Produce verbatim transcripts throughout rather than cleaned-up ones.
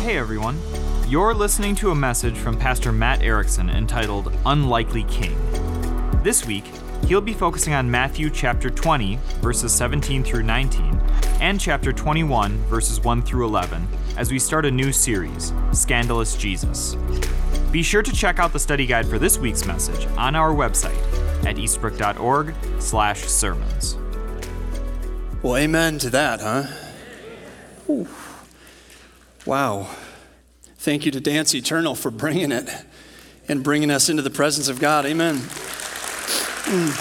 Hey everyone, you're listening to a message from Pastor Matt Erickson entitled Unlikely King. This week, he'll be focusing on Matthew chapter twenty, verses seventeen through nineteen, and chapter twenty-one, verses one through eleven, as we start a new series, Scandalous Jesus. Be sure to check out the study guide for this week's message on our website at eastbrook.org slash sermons. Well, amen to that, huh? Ooh. Wow. Thank you to Dance Eternal for bringing it and bringing us into the presence of God. Amen. Mm.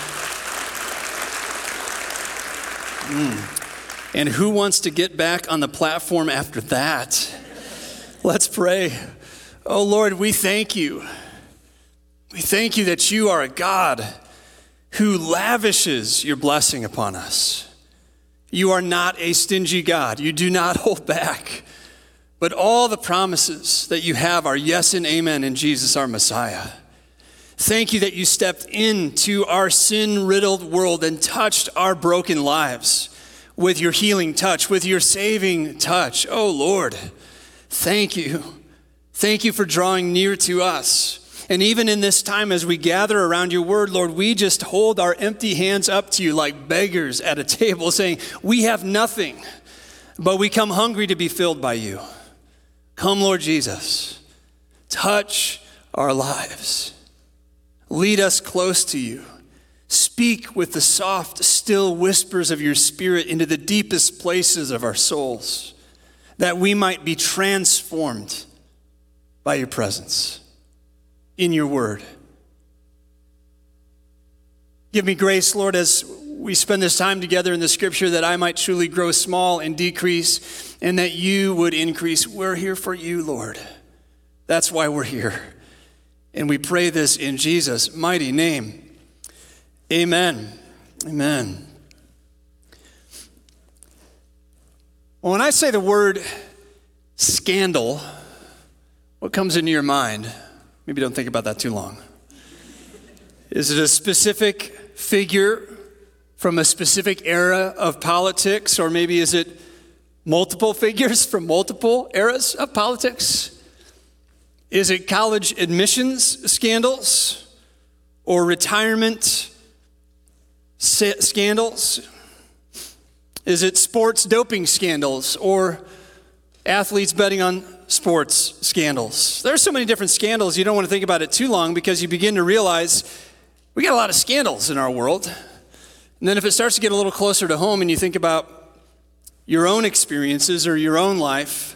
Mm. And who wants to get back on the platform after that? Let's pray. Oh, Lord, we thank you. We thank you that you are a God who lavishes your blessing upon us. You are not a stingy God. You do not hold back. But all the promises that you have are yes and amen in Jesus, our Messiah. Thank you that you stepped into our sin-riddled world and touched our broken lives with your healing touch, with your saving touch. Oh, Lord, thank you. Thank you for drawing near to us. And even in this time as we gather around your word, Lord, we just hold our empty hands up to you like beggars at a table saying, we have nothing, but we come hungry to be filled by you. Come, Lord Jesus, touch our lives. Lead us close to you. Speak with the soft, still whispers of your Spirit into the deepest places of our souls, that we might be transformed by your presence in your word. Give me grace, Lord, as we spend this time together in the scripture, that I might truly grow small and decrease, and that you would increase. We're here for you, Lord. That's why we're here. And we pray this in Jesus' mighty name. Amen. Amen. Well, when I say the word scandal, what comes into your mind? Maybe don't think about that too long. Is it a specific figure from a specific era of politics, or maybe is it multiple figures from multiple eras of politics? Is it college admissions scandals or retirement scandals? Is it sports doping scandals or athletes betting on sports scandals? There's so many different scandals, you don't want to think about it too long, because you begin to realize we got a lot of scandals in our world. And then if it starts to get a little closer to home and you think about your own experiences or your own life,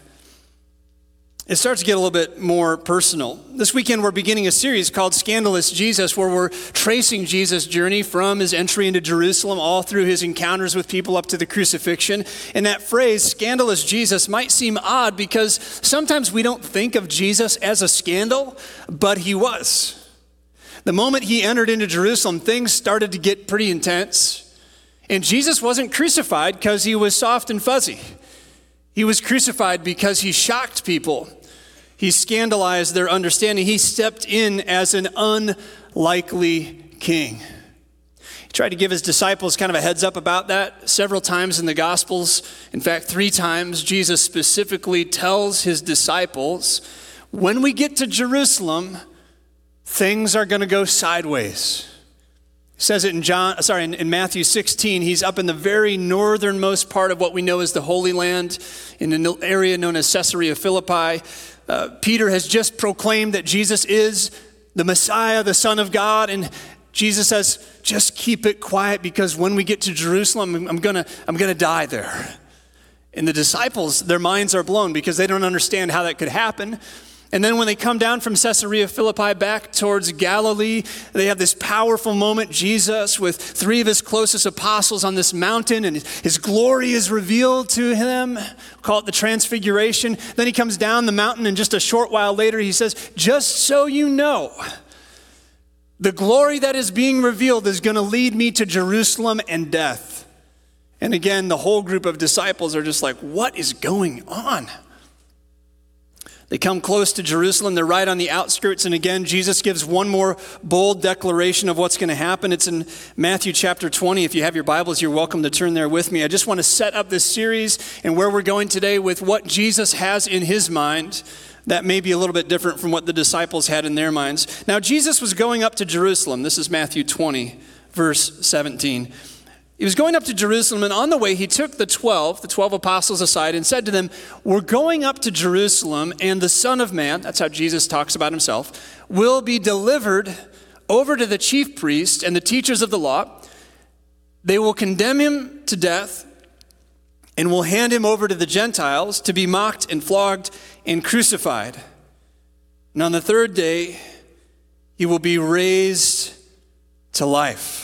it starts to get a little bit more personal. This weekend we're beginning a series called Scandalous Jesus, where we're tracing Jesus' journey from his entry into Jerusalem all through his encounters with people up to the crucifixion. And that phrase, Scandalous Jesus, might seem odd because sometimes we don't think of Jesus as a scandal, but he was. The moment he entered into Jerusalem, things started to get pretty intense. And Jesus wasn't crucified because he was soft and fuzzy. He was crucified because he shocked people. He scandalized their understanding. He stepped in as an unlikely king. He tried to give his disciples kind of a heads up about that several times in the Gospels. In fact, three times Jesus specifically tells his disciples, when we get to Jerusalem, things are going to go sideways. He says it in John, sorry, in, in Matthew sixteen. He's up in the very northernmost part of what we know as the Holy Land, in an area known as Caesarea Philippi. Uh, Peter has just proclaimed that Jesus is the Messiah, the Son of God, and Jesus says, just keep it quiet, because when we get to Jerusalem, I'm, I'm gonna, I'm gonna die there. And the disciples, their minds are blown because they don't understand how that could happen. And then when they come down from Caesarea Philippi back towards Galilee, they have this powerful moment, Jesus with three of his closest apostles on this mountain, and his glory is revealed to them. We'll call it the Transfiguration. Then he comes down the mountain, and just a short while later, he says, just so you know, the glory that is being revealed is going to lead me to Jerusalem and death. And again, the whole group of disciples are just like, what is going on? They come close to Jerusalem. They're right on the outskirts. And again, Jesus gives one more bold declaration of what's going to happen. It's in Matthew chapter twenty. If you have your Bibles, you're welcome to turn there with me. I just want to set up this series and where we're going today with what Jesus has in his mind. That may be a little bit different from what the disciples had in their minds. Now, Jesus was going up to Jerusalem. This is Matthew twenty, verse seventeen. He was going up to Jerusalem, and on the way, he took the twelve, the twelve apostles aside, and said to them, "We're going up to Jerusalem, and the Son of Man," that's how Jesus talks about himself, "will be delivered over to the chief priests and the teachers of the law. They will condemn him to death and will hand him over to the Gentiles to be mocked and flogged and crucified. And on the third day, he will be raised to life."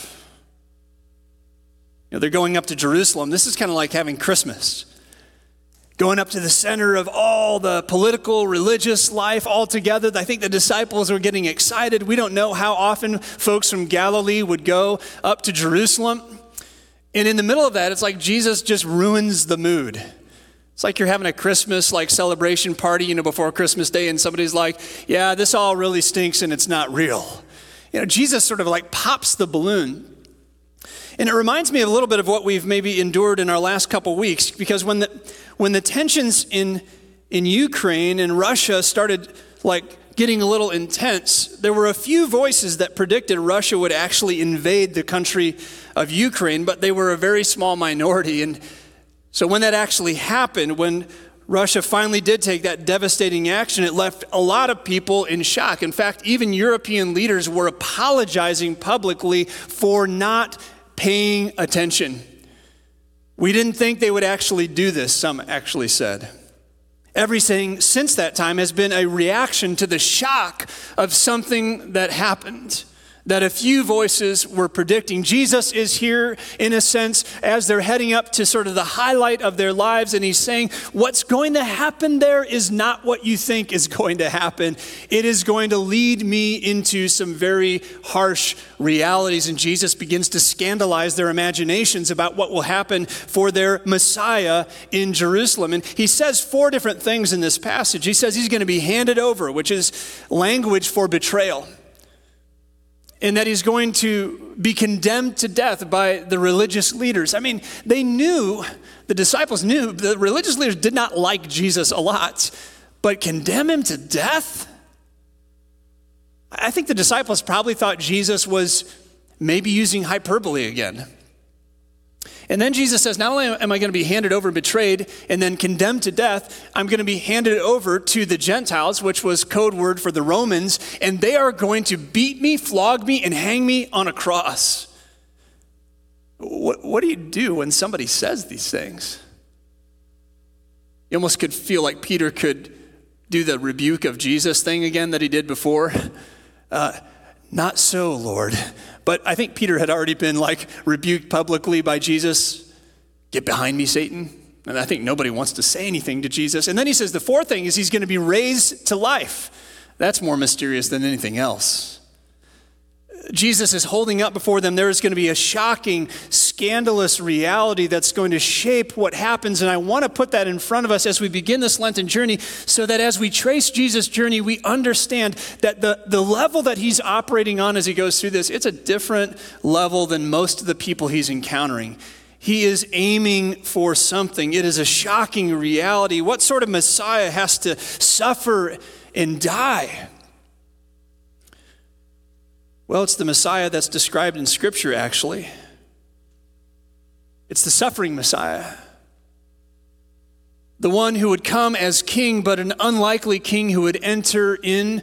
You know, they're going up to Jerusalem. This is kind of like having Christmas. Going up to the center of all the political, religious life all together. I think the disciples were getting excited. We don't know how often folks from Galilee would go up to Jerusalem. And in the middle of that, it's like Jesus just ruins the mood. It's like you're having a Christmas like celebration party, you know, before Christmas Day, and somebody's like, "Yeah, this all really stinks and it's not real." You know, Jesus sort of like pops the balloon. And it reminds me a little bit of what we've maybe endured in our last couple weeks, because when the when the tensions in in Ukraine and Russia started like getting a little intense, there were a few voices that predicted Russia would actually invade the country of Ukraine, but they were a very small minority. And so when that actually happened, when Russia finally did take that devastating action, it left a lot of people in shock. In fact, even European leaders were apologizing publicly for not paying attention. We didn't think they would actually do this, some actually said. Everything since that time has been a reaction to the shock of something that happened, that a few voices were predicting. Jesus is here, in a sense, as they're heading up to sort of the highlight of their lives, and he's saying, what's going to happen there is not what you think is going to happen. It is going to lead me into some very harsh realities, and Jesus begins to scandalize their imaginations about what will happen for their Messiah in Jerusalem. And he says four different things in this passage. He says he's going to be handed over, which is language for betrayal, and that he's going to be condemned to death by the religious leaders. I mean, they knew, the disciples knew, the religious leaders did not like Jesus a lot, but condemn him to death? I think the disciples probably thought Jesus was maybe using hyperbole again. And then Jesus says, not only am I going to be handed over and betrayed and then condemned to death, I'm going to be handed over to the Gentiles, which was code word for the Romans, and they are going to beat me, flog me, and hang me on a cross. What, what do you do when somebody says these things? You almost could feel like Peter could do the rebuke of Jesus thing again that he did before. Uh, not so, Lord. But I think Peter had already been like rebuked publicly by Jesus. Get behind me, Satan. And I think nobody wants to say anything to Jesus. And then he says the fourth thing is he's going to be raised to life. That's more mysterious than anything else. Jesus is holding up before them. There is going to be a shocking, scandalous reality that's going to shape what happens. And I want to put that in front of us as we begin this Lenten journey, so that as we trace Jesus' journey, we understand that the, the level that he's operating on as he goes through this, it's a different level than most of the people he's encountering. He is aiming for something. It is a shocking reality. What sort of Messiah has to suffer and die? Well, it's the Messiah that's described in Scripture, actually. It's the suffering Messiah. The one who would come as king, but an unlikely king who would enter into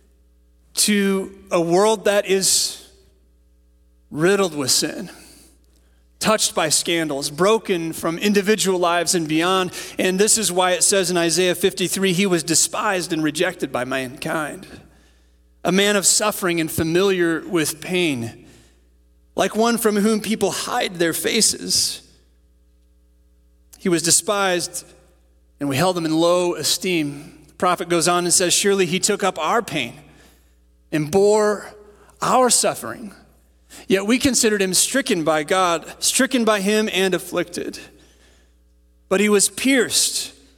a world that is riddled with sin, touched by scandals, broken from individual lives and beyond. And this is why it says in Isaiah fifty-three, he was despised and rejected by mankind. A man of suffering and familiar with pain, like one from whom people hide their faces. He was despised, and we held him in low esteem. The prophet goes on and says, surely he took up our pain and bore our suffering. Yet we considered him stricken by God, stricken by him and afflicted. But he was pierced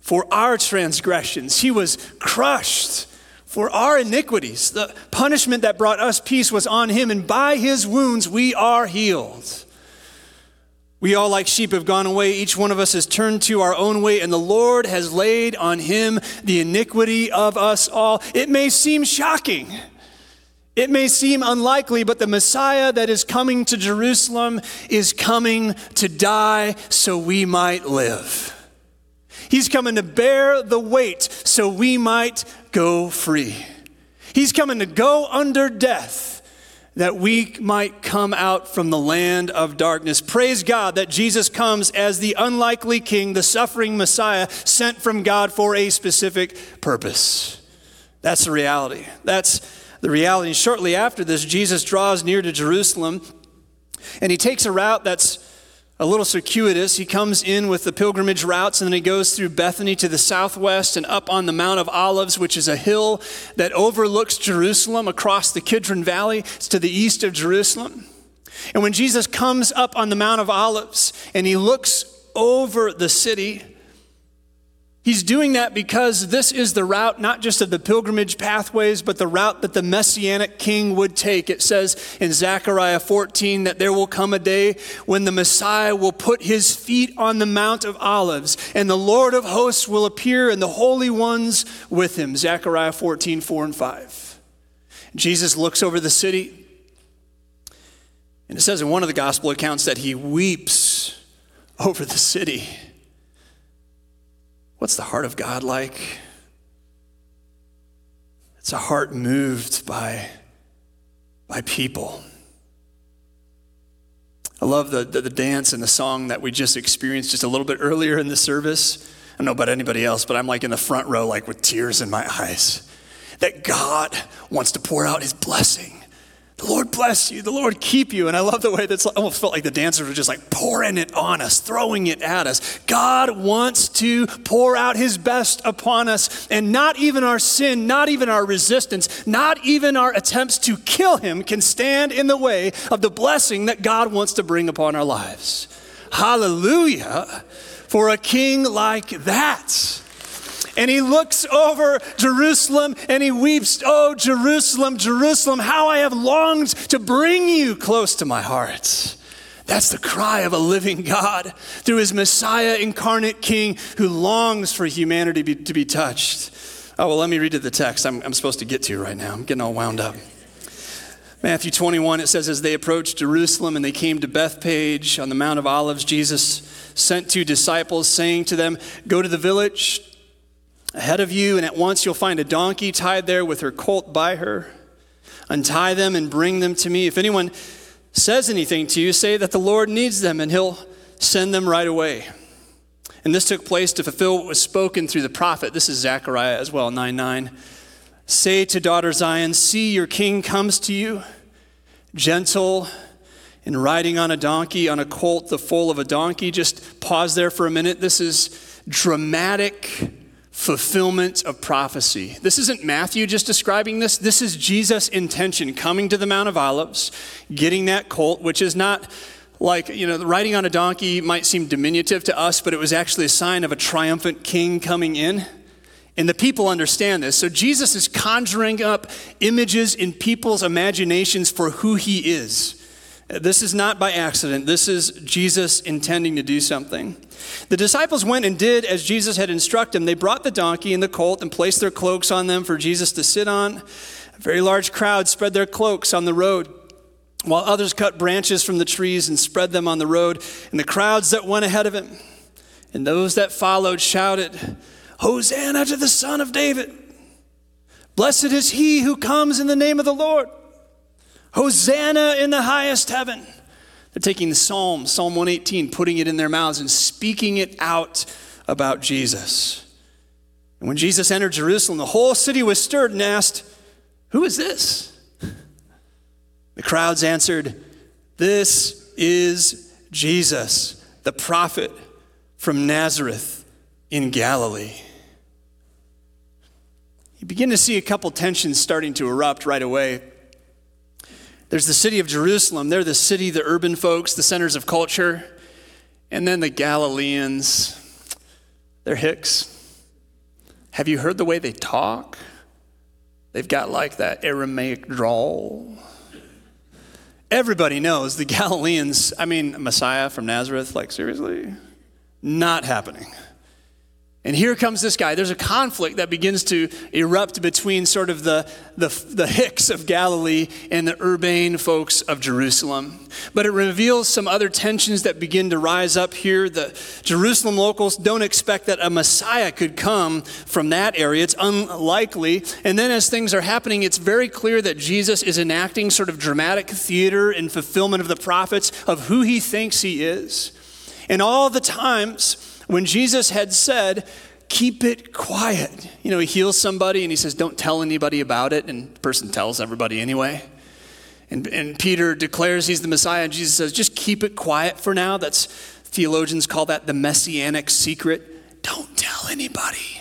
for our transgressions. He was crushed for our iniquities. The punishment that brought us peace was on him, and by his wounds we are healed. We all like sheep have gone away. Each one of us has turned to our own way, and the Lord has laid on him the iniquity of us all. It may seem shocking. It may seem unlikely, but the Messiah that is coming to Jerusalem is coming to die so we might live. He's coming to bear the weight so we might go free. He's coming to go under death that we might come out from the land of darkness. Praise God that Jesus comes as the unlikely king, the suffering Messiah sent from God for a specific purpose. That's the reality. That's the reality. Shortly after this, Jesus draws near to Jerusalem, and he takes a route that's a little circuitous. He comes in with the pilgrimage routes, and then he goes through Bethany to the southwest and up on the Mount of Olives, which is a hill that overlooks Jerusalem across the Kidron Valley. It's to the east of Jerusalem. And when Jesus comes up on the Mount of Olives and he looks over the city, he's doing that because this is the route not just of the pilgrimage pathways, but the route that the Messianic king would take. It says in Zechariah fourteen that there will come a day when the Messiah will put his feet on the Mount of Olives, and the Lord of hosts will appear and the holy ones with him. Zechariah fourteen, four and five. Jesus looks over the city, and it says in one of the gospel accounts that he weeps over the city. What's the heart of God like? It's a heart moved by, by people. I love the, the, the dance and the song that we just experienced just a little bit earlier in the service. I don't know about anybody else, but I'm like in the front row, like with tears in my eyes. That God wants to pour out his blessing. The Lord bless you. The Lord keep you. And I love the way that's almost felt like the dancers were just like pouring it on us, throwing it at us. God wants to pour out his best upon us, and not even our sin, not even our resistance, not even our attempts to kill him can stand in the way of the blessing that God wants to bring upon our lives. Hallelujah for a king like that. And he looks over Jerusalem and he weeps, "Oh, Jerusalem, Jerusalem, how I have longed to bring you close to my heart." That's the cry of a living God through his Messiah incarnate king who longs for humanity be, to be touched. Oh, well, let me read you the text I'm, I'm supposed to get to right now. I'm getting all wound up. Matthew twenty-one, it says, as they approached Jerusalem and they came to Bethphage on the Mount of Olives, Jesus sent two disciples, saying to them, "Go to the village ahead of you, and at once you'll find a donkey tied there with her colt by her. Untie them and bring them to me. If anyone says anything to you, say that the Lord needs them, and he'll send them right away." And this took place to fulfill what was spoken through the prophet. This is Zechariah as well, nine nine. "Say to daughter Zion, see, your king comes to you, gentle and riding on a donkey, on a colt, the foal of a donkey." Just pause there for a minute. This is dramatic fulfillment of prophecy. This isn't Matthew just describing this. This is Jesus' intention, coming to the Mount of Olives, getting that colt, which is not like, you know, riding on a donkey might seem diminutive to us, but it was actually a sign of a triumphant king coming in. And the people understand this. So Jesus is conjuring up images in people's imaginations for who he is. This is not by accident. This is Jesus intending to do something. The disciples went and did as Jesus had instructed them. They brought the donkey and the colt and placed their cloaks on them for Jesus to sit on. A very large crowd spread their cloaks on the road, while others cut branches from the trees and spread them on the road. And the crowds that went ahead of him and those that followed shouted, "Hosanna to the Son of David. Blessed is he who comes in the name of the Lord. Hosanna in the highest heaven." They're taking the Psalm, Psalm one eighteen, putting it in their mouths and speaking it out about Jesus. And when Jesus entered Jerusalem, the whole city was stirred and asked, "Who is this?" The crowds answered, "This is Jesus, the prophet from Nazareth in Galilee." You begin to see a couple tensions starting to erupt right away. There's the city of Jerusalem. They're the city, the urban folks, the centers of culture. And then the Galileans, they're hicks. Have you heard the way they talk? They've got like that Aramaic drawl. Everybody knows the Galileans, I mean, Messiah from Nazareth, like seriously? Not happening. And here comes this guy. There's a conflict that begins to erupt between sort of the, the, the hicks of Galilee and the urbane folks of Jerusalem. But it reveals some other tensions that begin to rise up here. The Jerusalem locals don't expect that a Messiah could come from that area. It's unlikely. And then as things are happening, it's very clear that Jesus is enacting sort of dramatic theater in fulfillment of the prophets of who he thinks he is. And all the times when Jesus had said, keep it quiet. You know, he heals somebody and he says, don't tell anybody about it. And the person tells everybody anyway. And, and Peter declares he's the Messiah. And Jesus says, just keep it quiet for now. That's, theologians call that the messianic secret. Don't tell anybody.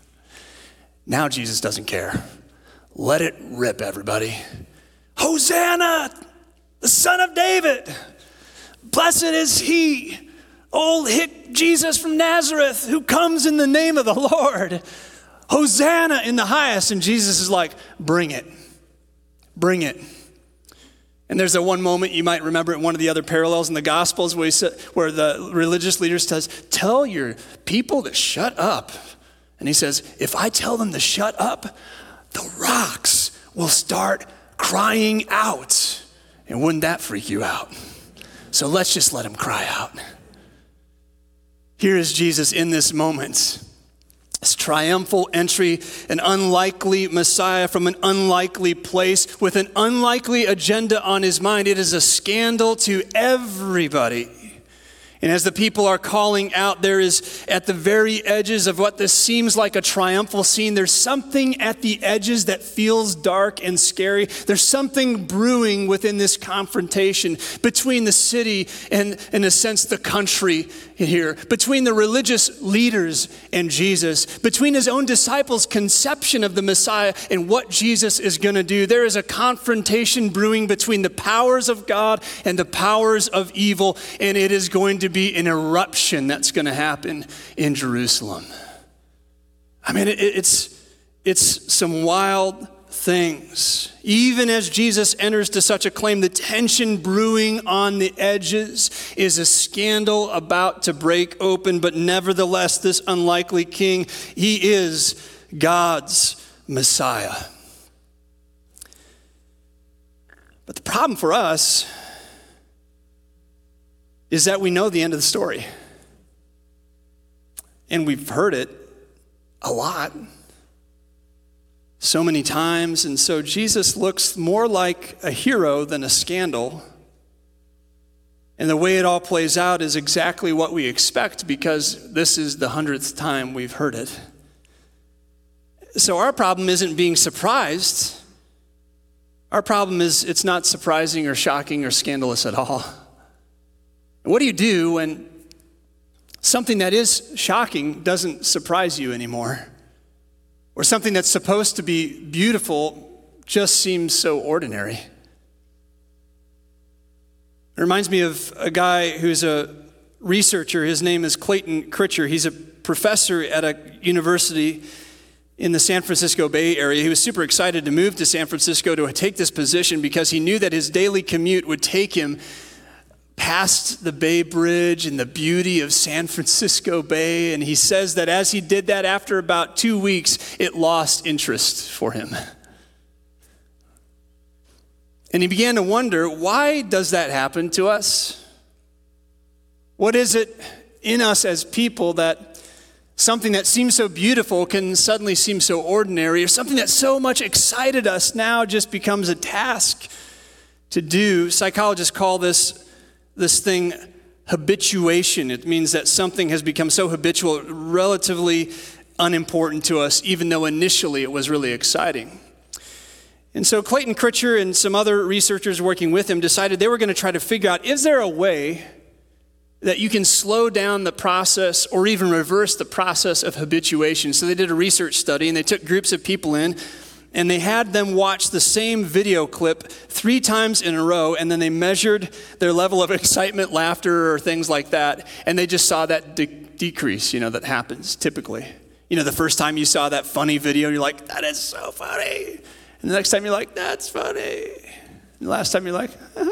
Now Jesus doesn't care. Let it rip, everybody. Hosanna, the Son of David. Blessed is he. Old hick Jesus from Nazareth who comes in the name of the Lord. Hosanna in the highest. And Jesus is like, bring it. Bring it. And there's a one moment you might remember in one of the other parallels in the Gospels where, he said, where the religious leader says, tell your people to shut up. And he says, if I tell them to shut up, the rocks will start crying out. And wouldn't that freak you out? So let's just let them cry out. Here is Jesus in this moment. This triumphal entry, an unlikely Messiah from an unlikely place with an unlikely agenda on his mind. It is a scandal to everybody. And as the people are calling out, there is at the very edges of what this seems like a triumphal scene, there's something at the edges that feels dark and scary. There's something brewing within this confrontation between the city and, in a sense, the country here, between the religious leaders and Jesus, between his own disciples' conception of the Messiah and what Jesus is going to do. There is a confrontation brewing between the powers of God and the powers of evil, and it is going to be an eruption that's going to happen in Jerusalem. I mean, it, it's, it's some wild things. Even as Jesus enters to such a claim, the tension brewing on the edges is a scandal about to break open, but nevertheless, this unlikely king, he is God's Messiah. But the problem for us is that we know the end of the story. And we've heard it a lot, so many times. And so Jesus looks more like a hero than a scandal. And the way it all plays out is exactly what we expect because this is the hundredth time we've heard it. So our problem isn't being surprised. Our problem is it's not surprising or shocking or scandalous at all. What do you do when something that is shocking doesn't surprise you anymore? Or something that's supposed to be beautiful just seems so ordinary? It reminds me of a guy who's a researcher. His name is Clayton Critcher. He's a professor at a university in the San Francisco Bay Area. He was super excited to move to San Francisco to take this position because he knew that his daily commute would take him past the Bay Bridge and the beauty of San Francisco Bay. And he says that as he did that, after about two weeks, it lost interest for him. And he began to wonder, why does that happen to us? What is it in us as people that something that seems so beautiful can suddenly seem so ordinary, or something that so much excited us now just becomes a task to do? Psychologists call this This thing habituation. It means that something has become so habitual, relatively unimportant to us, even though initially it was really exciting. And so Clayton Critcher and some other researchers working with him decided they were going to try to figure out, is there a way that you can slow down the process or even reverse the process of habituation? So they did a research study and they took groups of people in and they had them watch the same video clip three times in a row, and then they measured their level of excitement, laughter, or things like that, and they just saw that de- decrease, you know, that happens typically You know, the first time you saw that funny video, you're like, that is so funny. And the next time you're like, that's funny. And the last time you're like,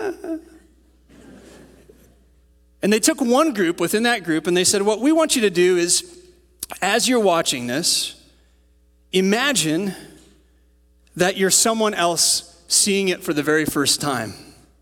and they took one group within that group and they said, what we want you to do is, as you're watching this, imagine that you're someone else seeing it for the very first time.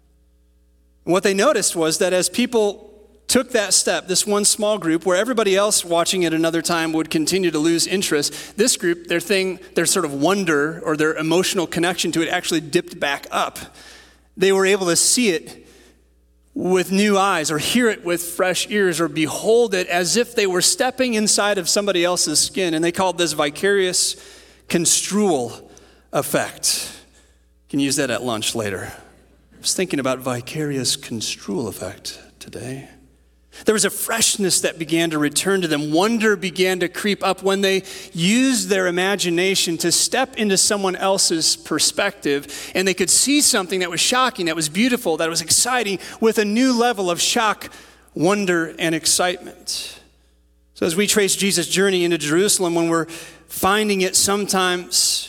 And what they noticed was that as people took that step, this one small group, where everybody else watching it another time would continue to lose interest, this group, their thing, their sort of wonder or their emotional connection to it actually dipped back up. They were able to see it with new eyes, or hear it with fresh ears, or behold it as if they were stepping inside of somebody else's skin. And they called this vicarious construal effect. You can use that at lunch later. I was thinking about vicarious construal effect today. There was a freshness that began to return to them. Wonder began to creep up when they used their imagination to step into someone else's perspective, and they could see something that was shocking, that was beautiful, that was exciting, with a new level of shock, wonder, and excitement. So as we trace Jesus' journey into Jerusalem, when we're finding it sometimes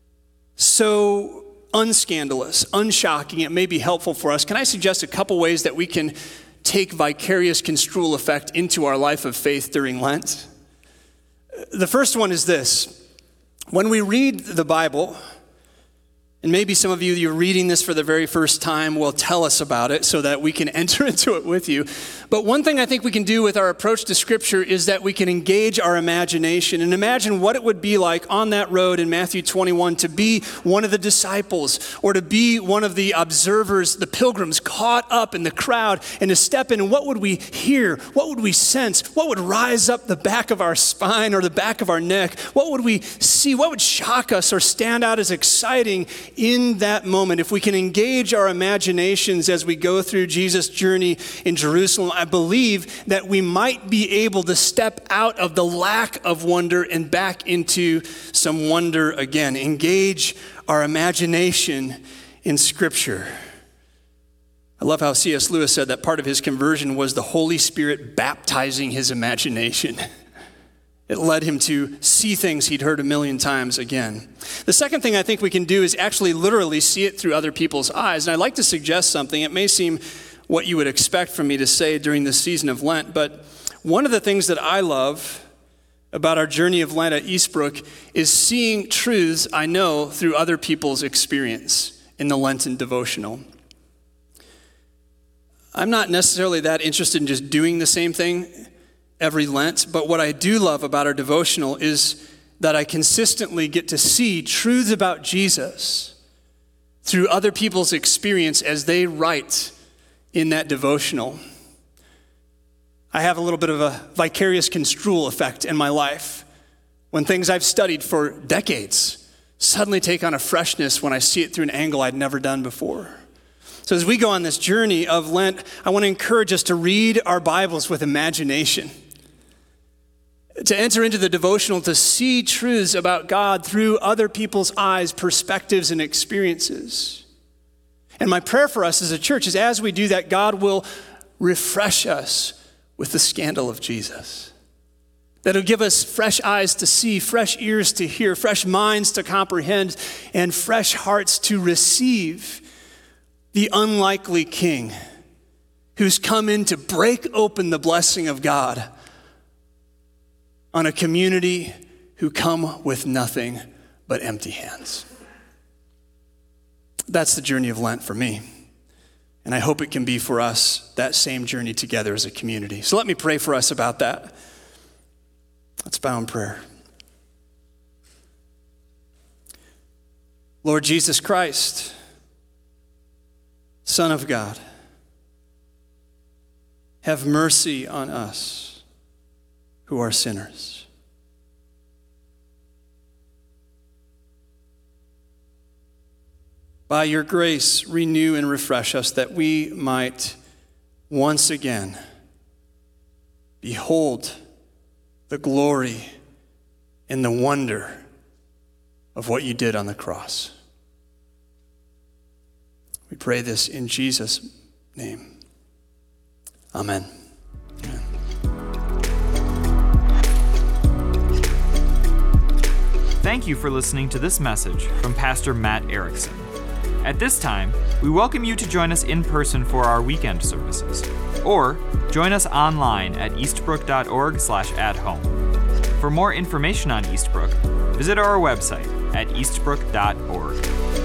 so unscandalous, unshocking, it may be helpful for us. Can I suggest a couple ways that we can take vicarious construal effect into our life of faith during Lent? The first one is this. When we read the Bible, and maybe some of you, you're reading this for the very first time, will tell us about it so that we can enter into it with you. But one thing I think we can do with our approach to Scripture is that we can engage our imagination and imagine what it would be like on that road in Matthew twenty-one to be one of the disciples, or to be one of the observers, the pilgrims caught up in the crowd, and to step in. And what would we hear? What would we sense? What would rise up the back of our spine or the back of our neck? What would we see? What would shock us or stand out as exciting in that moment? If we can engage our imaginations as we go through Jesus' journey in Jerusalem, I believe that we might be able to step out of the lack of wonder and back into some wonder again. Engage our imagination in Scripture. I love how C S Lewis said that part of his conversion was the Holy Spirit baptizing his imagination. It led him to see things he'd heard a million times again. The second thing I think we can do is actually literally see it through other people's eyes. And I'd like to suggest something. It may seem what you would expect from me to say during this season of Lent, but one of the things that I love about our journey of Lent at Eastbrook is seeing truths I know through other people's experience in the Lenten devotional. I'm not necessarily that interested in just doing the same thing every Lent, but what I do love about our devotional is that I consistently get to see truths about Jesus through other people's experience as they write in that devotional. I have a little bit of a vicarious construal effect in my life when things I've studied for decades suddenly take on a freshness when I see it through an angle I'd never done before. So as we go on this journey of Lent, I want to encourage us to read our Bibles with imagination, to enter into the devotional, to see truths about God through other people's eyes, perspectives, and experiences. And my prayer for us as a church is as we do that, God will refresh us with the scandal of Jesus. That will give us fresh eyes to see, fresh ears to hear, fresh minds to comprehend, and fresh hearts to receive the unlikely King who's come in to break open the blessing of God on a community who come with nothing but empty hands. That's the journey of Lent for me. And I hope it can be for us that same journey together as a community. So let me pray for us about that. Let's bow in prayer. Lord Jesus Christ, Son of God, have mercy on us who are sinners. By your grace, renew and refresh us that we might once again behold the glory and the wonder of what you did on the cross. We pray this in Jesus' name. Amen. Amen. Thank you for listening to this message from Pastor Matt Erickson. At this time, we welcome you to join us in person for our weekend services, or join us online at eastbrook.org slash at home. For more information on Eastbrook, visit our website at eastbrook dot org.